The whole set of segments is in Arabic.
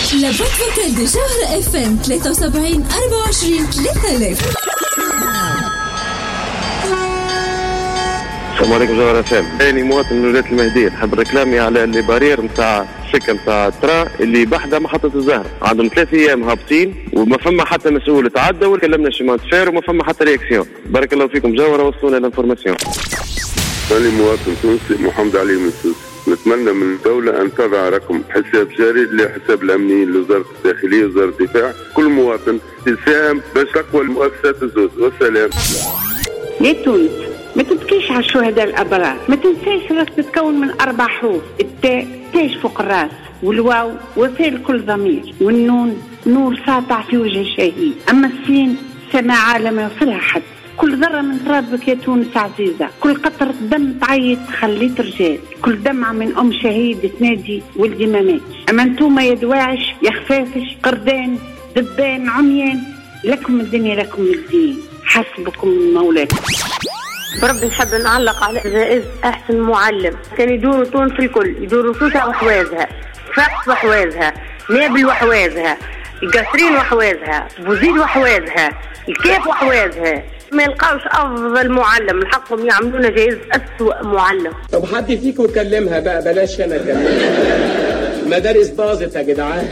لابد فوكال دي جوهرة اف ام 73 24 3000. السلام عليكم جوهرة اف ام. أنا مواطن من ولاية المهدية، نحب ركلامي على اللي بارير نتاع الشركة نتاع الترا اللي بحدها محطة الزهر. عندهم 3 أيام هابطين وما فما حتى مسؤول تعدى وكلمنا شيمانت فير وما فما حتى رياكسيون. بارك الله فيكم جوهرة، وصلونا الانفورماسيون. أنا مواطن تونسي محمد علي من سوس. نتمنى من الدولة أن تضع رقم حساب جاري لحساب الأمنيين لوزارة الداخلية ووزارة الدفاع. كل مواطن يساهم باش تقوى المؤسسات الزوز. والسلام. يا تونس، ما تبكيش على الشهداء الأبرار، ما تنساش راس تتكون من 4 حروف، التاء تاج فوق الراس، والواو وسائل كل ضمير، والنون نور ساطع في وجه الشهيد، أما السين سماع عالم يوصلها حد. كل ذرة من ترابك يا تونس عزيزة، كل قطرة دم تعيط خليت رجال، كل دمعة من أم شهيد تنادي ولدي ما ماتش. أما انتوما يا دواعش يا خفافش قردان دبان عميان، لكم الدنيا لكم الدين، حسبكم مولاكم. بربي نحب نعلق على جائزة أحسن معلم. كان يدوروا تونس الكل، يدوروا توسع وحوازها، فاقس وحوازها، نابل وحوازها، القصرين وحوازها، بوزيد وحوازها، الكيف وحوازها، ما يلقاوش أفضل معلم. الحقهم يعملون جائزة أسوأ معلم. طب حد فيكم كلمها بقى، بلاش أنا كلمها. مدارس باظت يا جدعان.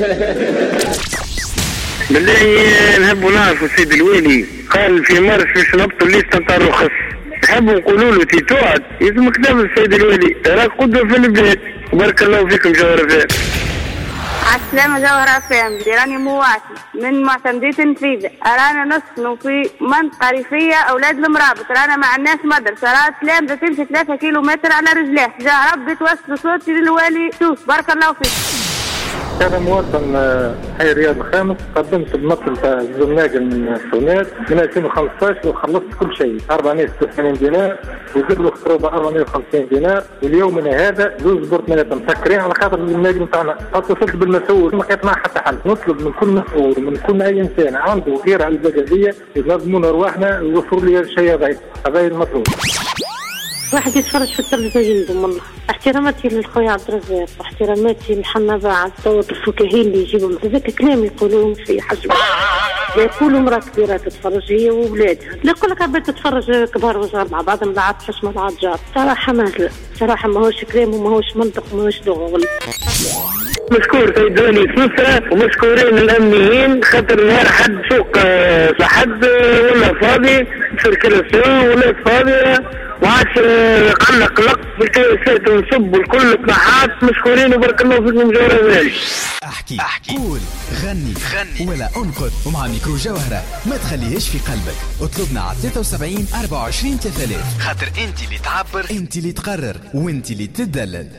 بالله نحبوا نعرفوا السيد الوالي قال في مارس باش نبطل ليست نتاع الرخص. نحبوا نقولوا له تقعد يلزمك كتاب السيد الوالي، راك قدوة في البلاد. بارك الله فيكم جوهرة فام. عالسلامة جوهرة فام. راني مواطن من معتمدية النفيذة، رانا نسكنوا في منطقة ريفية أولاد المرابط، رانا ما عندناش مدرسة، راه تلامذة تمشي 3 كيلومتر على رجليه. جا ربي توصل صوتي للوالي توس. بارك الله فيك. أنا مواطن حي رياض الخامس، قدمت بنقل تاع الزناقل من السونات من 2015 وخلصت كل شيء 486 دينار، وزيد له خطوبة 450 دينار، واليومنا هذا زوج برطمانات مسكرين على خاطر النادي نتاعنا. اتصلت بالمسؤول ما لقيت معاه حتى حل. نطلب من كل مسؤول ومن كل أي إنسان عنده غير على البلدية ينظمون أرواحنا ويوفروا لي الشيء هذا المطلوب. واحد يتفرج في التلفزيون يندم والله. احتراماتي للخويا عبد الرزاق واحتراماتي لحنا باعث صوت الفكاهين اللي يجيبوا هذاك كلام يقولوه في حجم. يقولوا مرأة كبيرة تتفرج هي وولادها، لا يقول لك عباد تتفرج كبار وصغار مع بعضهم لا عاد حشمة لا عاد جار. صراحة ماهلة، صراحة ماهوش كلام وماهوش منطق وماهوش لغة. مشكور سيدوني سوسة ومشكورين الأمنيين خاطر نهار حد سوق لحد ولا فاضي سيركيلاسيون ولا فاضية وعاش قلق في الكيسات ونصب الكل طماحات. مشكورين وبارك الله فيكم جوهرة ذلك. احكي قول غني ولا انقذ، ومع ميكرو جوهرة ما تخليهش في قلبك. اطلبنا على 73 24 3000، خاطر انت اللي تعبر، انت اللي تقرر، وانت اللي تدلل.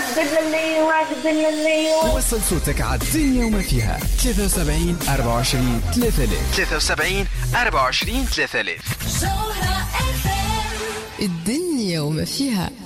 وصل صوتك على الدنيا وما فيها. 73 24 3000، 73 24 3000. الدنيا وما فيها.